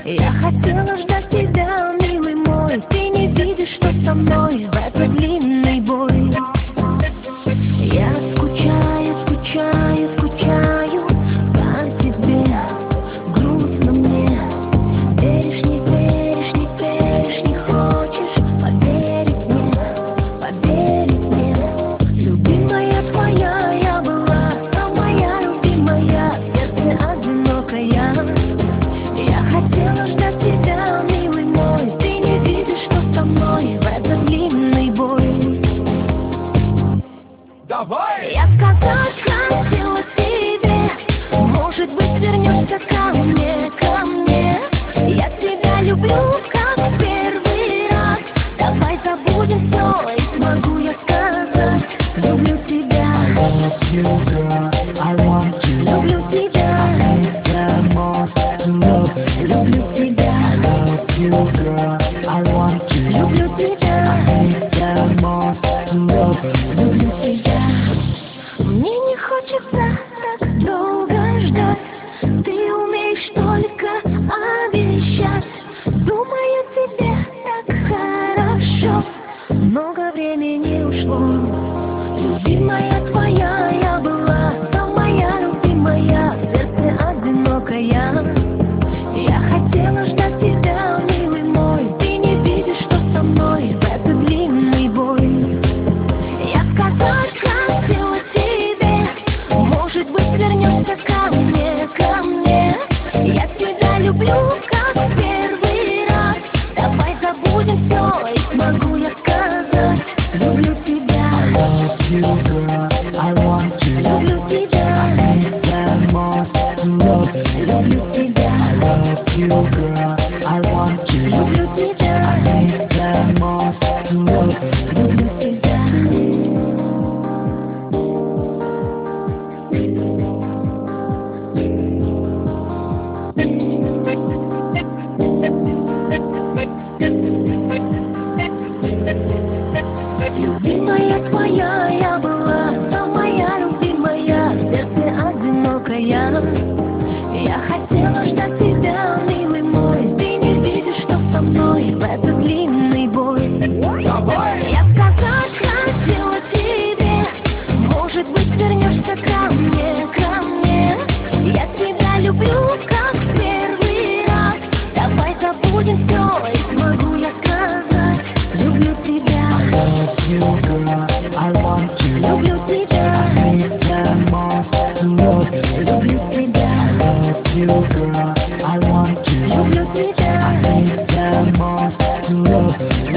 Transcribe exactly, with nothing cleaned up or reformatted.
Я хотела ждать тебя, милый мой. Ты не видишь, что со мной в этот длинный бой. Я скучаю, скучаю, скучаю по тебе. Грустно мне. Веришь, не веришь, не веришь, не хочешь поверить мне, поверить мне. Любимая твоя я была, самая любимая, в сердце одинокая. Я хотела ждать тебя, милый мой. Ты не видишь, что со мной в этот длинный бой. Давай! Я сказать хотела тебе, может быть, вернешься ко мне, ко мне. Я тебя люблю, как в первый раз. Давай забудем все, и смогу я сказать: люблю тебя. You girl, I want you. Люблю тебя. I need the most love. Люблю тебя. Love you girl, I want you. Люблю тебя. I need the most love. Люблю тебя. Мне не хочется так долго ждать. Ты умеешь только обещать. Думаю, тебе так хорошо. Много времени ушло. Любимая твоя я была, самая любимая, в сердце одинокая. Я хотела ждать тебя, милый мой. Ты не видишь, что со мной в этот длинный бой. Я сказать хотела тебе, может быть, вернешься ко мне, ко мне. Я тебя люблю, как в первый раз. Давай забудем все, и смогу я сказать: люблю тебя. Love you girl, I want you. Люблю тебя. I need the most love. Люблю тебя. Love you girl, I want you. Люблю тебя. I need the most love. Люблю тебя. Любимая твоя я была, самая любимая, в сердце одинокая. Я хотела ждать тебя, милый мой. Ты не видишь, что со мной в этот длинный бой. Давай! Я сказать хотела тебе, может быть, вернешься ко мне, ко мне. Я тебя люблю, как в первый раз. Давай забудем все, и смогу я сказать: люблю тебя. Love you girl, I want you. Люблю тебя. I need the most love. Люблю тебя. Love you girl, I want you. Люблю тебя. I need the most love.